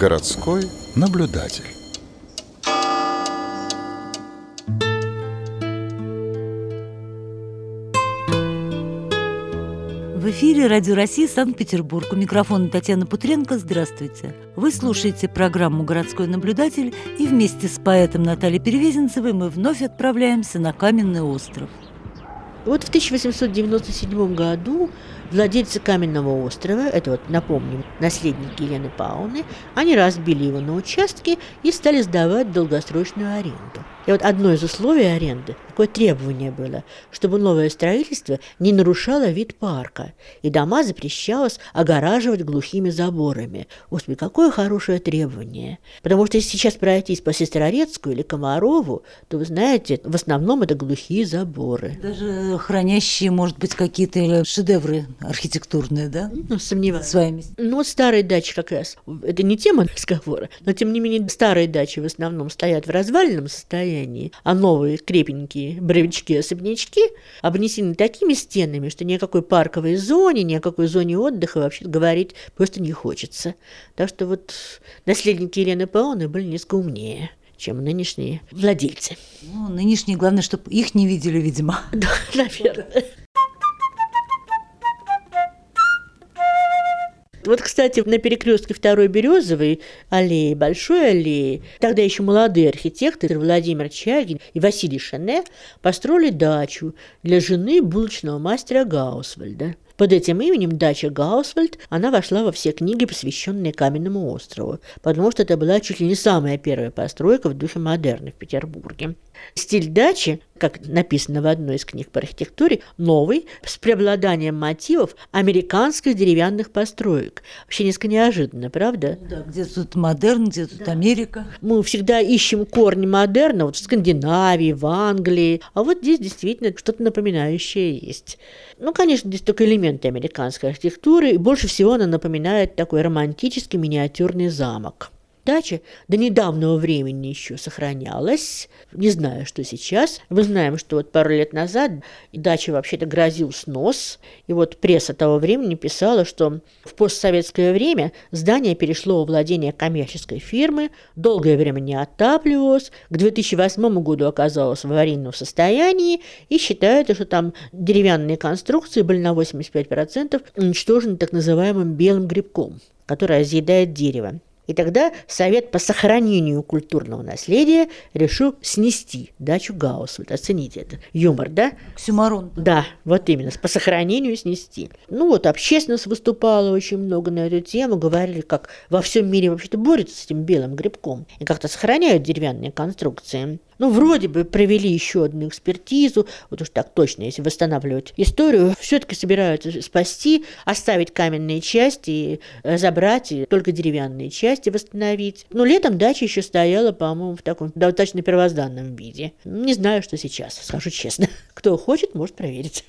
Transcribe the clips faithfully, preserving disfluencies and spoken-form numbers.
Городской наблюдатель. В эфире Радио России, Санкт-Петербург. У микрофона Татьяна Путренко. Здравствуйте. Вы слушаете программу «Городской наблюдатель», и вместе с поэтом Натальей Перевезенцевой мы вновь отправляемся на Каменный остров. Вот в тысяча восемьсот девяносто седьмом году владельцы Каменного острова, это вот, напомним, наследники Елены Павловны, они разбили его на участки и стали сдавать долгосрочную аренду. И вот одно из условий аренды, такое требование было, чтобы новое строительство не нарушало вид парка, и дома запрещалось огораживать глухими заборами. Господи, какое хорошее требование! Потому что если сейчас пройтись по Сестрорецку или Комарову, то, вы знаете, в основном это глухие заборы. Даже хранящие, может быть, какие-то шедевры архитектурные, да? Ну, сомневаюсь. Своими. Ну, вот старые дачи как раз, это не тема разговора, но, тем не менее, старые дачи в основном стоят в разваленном состоянии, а новые крепенькие боровички-особнячки обнесены такими стенами, что ни о какой парковой зоне, ни о какой зоне отдыха вообще говорить просто не хочется. Так что вот наследники Елены Павловны были несколько умнее, чем нынешние владельцы. Ну, нынешние, главное, чтобы их не видели, видимо. Да, наверное. Вот, кстати, на перекрестке Второй Березовой аллеи, Большой аллеи, тогда еще молодые архитекторы Владимир Чагин и Василий Шене построили дачу для жены булочного мастера Гаусвальда. Под этим именем дача Гаусвальд, она вошла во все книги, посвященные Каменному острову, потому что это была чуть ли не самая первая постройка в духе модерна в Петербурге. Стиль дачи, как написано в одной из книг по архитектуре, новый, с преобладанием мотивов американских деревянных построек. Вообще несколько неожиданно, правда? Да, где тут модерн, где тут да. Америка. Мы всегда ищем корни модерна вот в Скандинавии, в Англии, а вот здесь действительно что-то напоминающее есть. Ну, конечно, здесь только элементы американской архитектуры, и больше всего она напоминает такой романтический миниатюрный замок. Дача до недавнего времени еще сохранялась. Не знаю, что сейчас. Мы знаем, что вот пару лет назад даче вообще-то грозил снос. И вот пресса того времени писала, что в постсоветское время здание перешло во владение коммерческой фирмы, долгое время не отапливалось, к две тысячи восьмому году оказалось в аварийном состоянии, и считается, что там деревянные конструкции были на восемьдесят пять процентов уничтожены так называемым белым грибком, который разъедает дерево. И тогда Совет по сохранению культурного наследия решил снести дачу Гаусвальд. Оцените это. Юмор, да? Оксюморон. Да, вот именно, по сохранению снести. Ну вот, общественность выступала очень много на эту тему, говорили, как во всем мире вообще-то борются с этим белым грибком и как-то сохраняют деревянные конструкции. Ну, вроде бы провели еще одну экспертизу, вот уж так точно, если восстанавливать историю, все-таки собираются спасти, оставить каменные части и забрать, и только деревянные части восстановить. Но летом дача еще стояла, по-моему, в таком достаточно первозданном виде. Не знаю, что сейчас, скажу честно. Кто хочет, может проверить.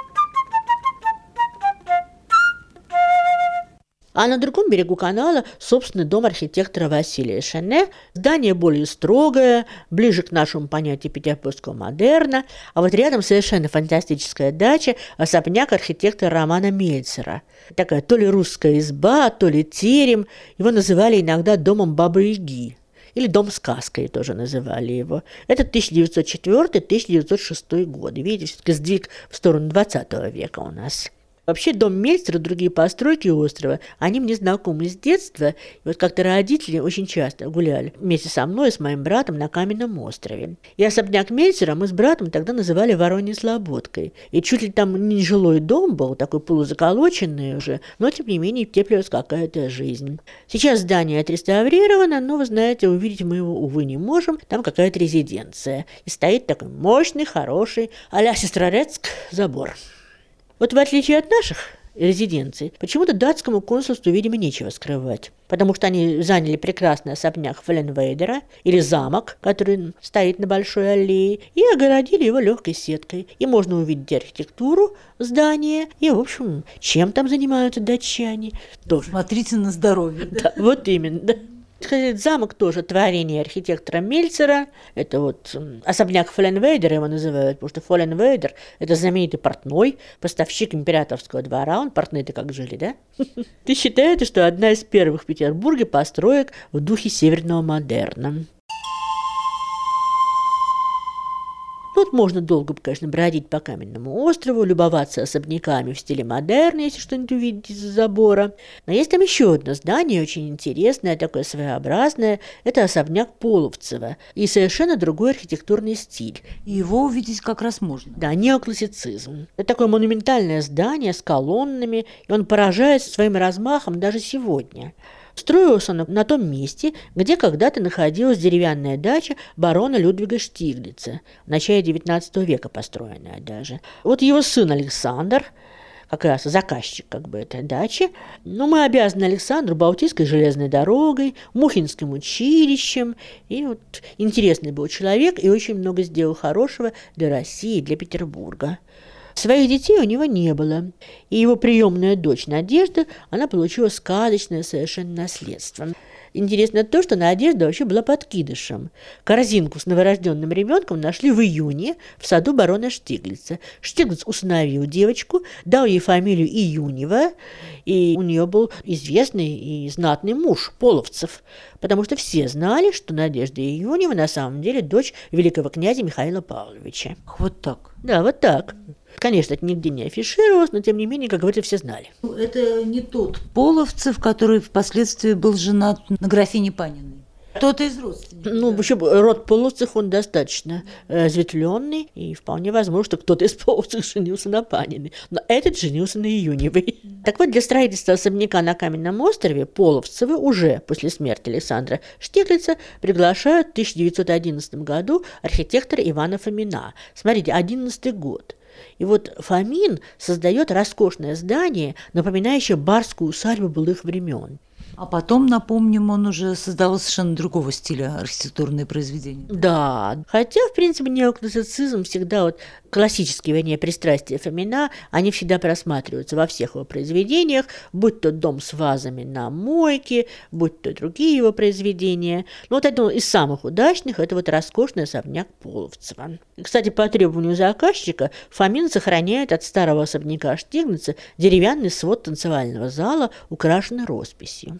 А на другом берегу канала собственный дом архитектора Василия Шене. Здание более строгое, ближе к нашему понятию петербургского модерна. А вот рядом совершенно фантастическая дача, особняк архитектора Романа Мельцера. Такая то ли русская изба, то ли терем. Его называли иногда домом Бабы-Яги. Или дом-сказкой тоже называли его. Это тысяча девятьсот четвёртый — тысяча девятьсот шестой годы. Видите, все-таки сдвиг в сторону двадцатого века у нас. Вообще дом Мельцера и другие постройки острова, они мне знакомы с детства. И вот как-то родители очень часто гуляли вместе со мной и с моим братом на Каменном острове. И особняк Мельцера мы с братом тогда называли Вороньей Слободкой. И чуть ли там не жилой дом был, такой полузаколоченный уже, но тем не менее теплилась какая-то жизнь. Сейчас здание отреставрировано, но, вы знаете, увидеть мы его, увы, не можем. Там какая-то резиденция. И стоит такой мощный, хороший а-ля Сестрорецк забор. Вот в отличие от наших резиденций, почему-то датскому консульству, видимо, нечего скрывать, потому что они заняли прекрасный особняк Фленвейдера или замок, который стоит на Большой аллее, и огородили его легкой сеткой. И можно увидеть архитектуру здания, и, в общем, чем там занимаются датчане. Тоже. Смотрите на здоровье. Да, вот именно. Этот замок тоже творение архитектора Мельцера. Это вот особняк Фолленвейдера его называют, потому что Фолленвейдер – это знаменитый портной, поставщик императорского двора. Он портные-то как жили, да? Ты считаешь, что одна из первых в Петербурге построек в духе северного модерна. Тут можно долго, конечно, бродить по Каменному острову, любоваться особняками в стиле модерна, если что-нибудь увидеть из-за забора. Но есть там еще одно здание, очень интересное, такое своеобразное. Это особняк Половцева. И совершенно другой архитектурный стиль. И его увидеть как раз можно. Да, неоклассицизм. Это такое монументальное здание с колоннами, и он поражает своим размахом даже сегодня. Строился он на том месте, где когда-то находилась деревянная дача барона Людвига Штиглица, в начале девятнадцатого века построенная даже. Вот его сын Александр, как раз заказчик как бы этой дачи, но мы обязаны Александру Балтийской железной дорогой, Мухинским училищем, и вот интересный был человек и очень много сделал хорошего для России, для Петербурга. Своих детей у него не было, и его приемная дочь Надежда, она получила сказочное совершенно наследство. Интересно то, что Надежда вообще была подкидышем. Корзинку с новорожденным ребенком нашли в июне в саду барона Штиглица. Штиглиц усыновил девочку, дал ей фамилию Июнева, и у нее был известный и знатный муж Половцев, потому что все знали, что Надежда Июнева на самом деле дочь великого князя Михаила Павловича. Вот так. Да, вот так. Конечно, это нигде не афишировалось, но тем не менее, как говорится, все знали. Это не тот Половцев, который впоследствии был женат на графине Паниной. Кто-то из родственников. Ну, вообще, род Половцев, он достаточно разветвленный, и вполне возможно, что кто-то из Половцев женился на Паниной. Но этот женился на Июневой. Так вот, для строительства особняка на Каменном острове Половцевы уже после смерти Александра Штиглица приглашают в тысяча девятьсот одиннадцатом году архитектора Ивана Фомина. Смотрите, одиннадцатый год. И вот Фомин создает роскошное здание, напоминающее барскую усадьбу былых времен. А потом, напомним, он уже создавал совершенно другого стиля архитектурные произведения. Да, хотя, в принципе, неоклассицизм всегда, вот классические, вернее, пристрастия Фомина, они всегда просматриваются во всех его произведениях, будь то «Дом с вазами на мойке», будь то другие его произведения. Но вот один из самых удачных – это вот роскошный особняк Половцева. Кстати, по требованию заказчика Фомин сохраняет от старого особняка Штиглица деревянный свод танцевального зала, украшенный росписью.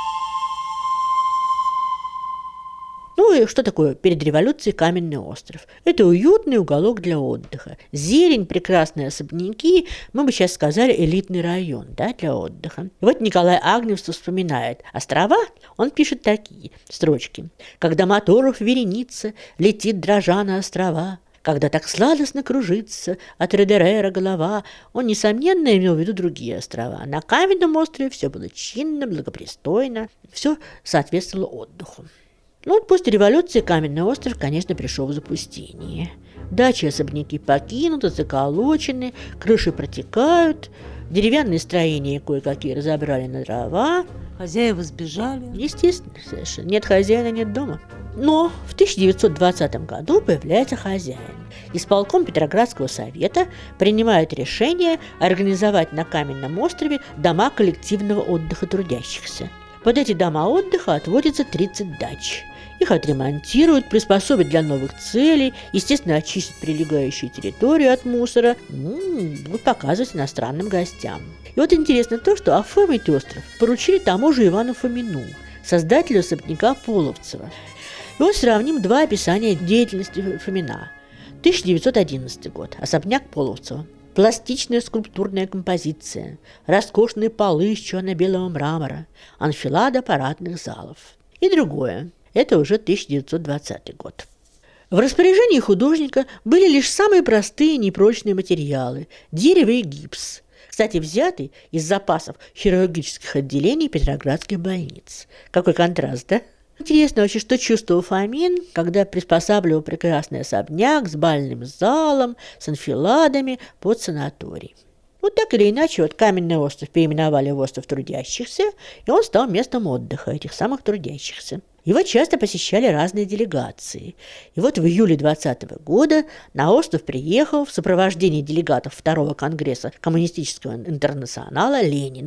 Ну и что такое перед революцией Каменный остров? Это уютный уголок для отдыха. Зелень, прекрасные особняки, мы бы сейчас сказали элитный район, да, для отдыха. И вот Николай Агневцев вспоминает острова, он пишет такие строчки. «Когда моторов вереница летит дрожа на острова, когда так сладостно кружится от Редерера голова», он, несомненно, имел в виду другие острова. На Каменном острове все было чинно, благопристойно, все соответствовало отдыху. Ну вот после революции Каменный остров, конечно, пришел в запустение. Дачи и особняки покинуты, заколочены, крыши протекают, деревянные строения кое-какие разобрали на дрова. Хозяева сбежали. Естественно, совершенно. Нет хозяина, нет дома. Но в тысяча девятьсот двадцатом году появляется хозяин. Исполком Петроградского совета принимает решение организовать на Каменном острове дома коллективного отдыха трудящихся. Под эти дома отдыха отводится тридцать дач. Их отремонтируют, приспособят для новых целей, естественно, очистят прилегающую территорию от мусора, ну, будут показывать иностранным гостям. И вот интересно то, что оформить остров поручили тому же Ивану Фомину, создателю особняка Половцева. И вот сравним два описания деятельности Фомина. тысяча девятьсот одиннадцатый год. Особняк Половцева. Пластичная скульптурная композиция, роскошные полы из черно-белого мрамора, анфилада парадных залов. И другое. Это уже тысяча девятьсот двадцатый год. В распоряжении художника были лишь самые простые непрочные материалы – дерево и гипс, кстати, взятый из запасов хирургических отделений Петроградских больниц. Какой контраст, да? Интересно вообще, что чувствовал Фомин, когда приспосабливал прекрасный особняк с бальным залом, с анфиладами под санаторий. Вот так или иначе, вот Каменный остров переименовали в остров трудящихся, и он стал местом отдыха этих самых трудящихся. Его часто посещали разные делегации. И вот в июле двадцатого года на остров приехал в сопровождении делегатов второго конгресса Коммунистического интернационала Ленин.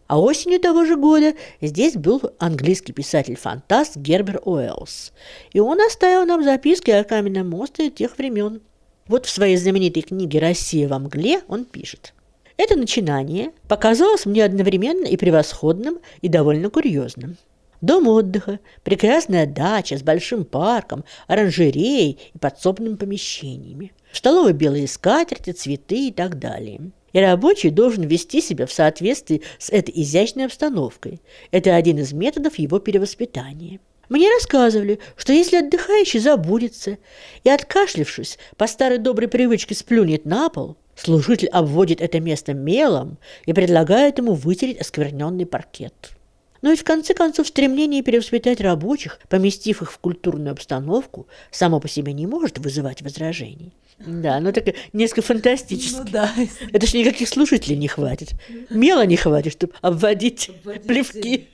А осенью того же года здесь был английский писатель-фантаст Герберт Уэллс. И он оставил нам записки о каменном острове тех времен. Вот в своей знаменитой книге «Россия во мгле» он пишет: «Это начинание показалось мне одновременно и превосходным, и довольно курьезным. Дом отдыха, прекрасная дача с большим парком, оранжереей и подсобными помещениями. В столовой белые скатерти, цветы и так далее. И рабочий должен вести себя в соответствии с этой изящной обстановкой. Это один из методов его перевоспитания. Мне рассказывали, что если отдыхающий забудется и, откашлившись, по старой доброй привычке сплюнет на пол, служитель обводит это место мелом и предлагает ему вытереть оскверненный паркет». Но ведь в конце концов стремление перевоспитать рабочих, поместив их в культурную обстановку, само по себе не может вызывать возражений. Да, ну так несколько фантастически. Ну, да. Это ж никаких слушателей не хватит. Мела не хватит, чтобы обводить, обводить плевки.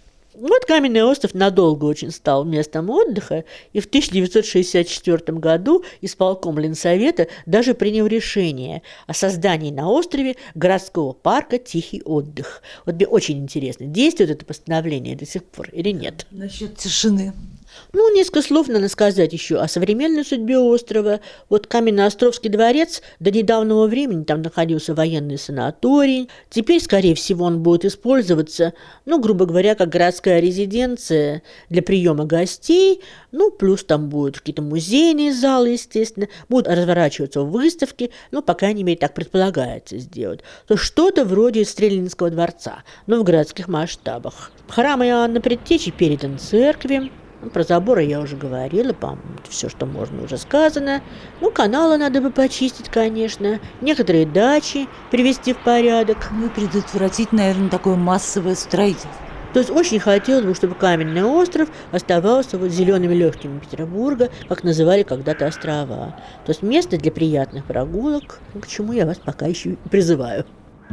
Вот каменный остров надолго очень стал местом отдыха, и в тысяча девятьсот шестьдесят четвёртом году исполком Ленсовета даже принял решение о создании на острове городского парка «Тихий отдых». Вот мне очень интересно, действует это постановление до сих пор или нет? Насчет тишины. Ну, несколько слов надо сказать еще о современной судьбе острова. Вот Каменноостровский дворец до недавнего времени там находился военный санаторий. Теперь, скорее всего, он будет использоваться, ну, грубо говоря, как городская резиденция для приема гостей. Ну, плюс там будут какие-то музейные залы, естественно. Будут разворачиваться выставки. Ну, по крайней мере, так предполагается сделать. То что-то вроде Стреленинского дворца, но в городских масштабах. Храм Иоанна Предтечи передан церкви. Про заборы я уже говорила, по-моему, все, что можно, уже сказано. Ну, каналы надо бы почистить, конечно. Некоторые дачи привести в порядок. Ну и предотвратить, наверное, такое массовое строительство. То есть очень хотелось бы, чтобы каменный остров оставался вот зелеными легкими Петербурга, как называли когда-то острова. То есть место для приятных прогулок, к чему я вас пока еще и призываю.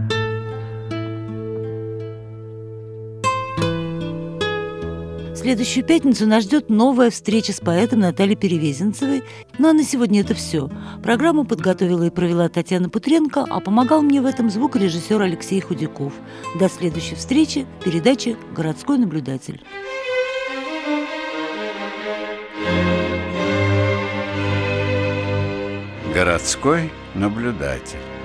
В следующую пятницу нас ждет новая встреча с поэтом Натальей Перевезенцевой. Ну а на сегодня это все. Программу подготовила и провела Татьяна Путренко, а помогал мне в этом звукорежиссер Алексей Худяков. До следующей встречи в передаче «Городской наблюдатель». Городской наблюдатель.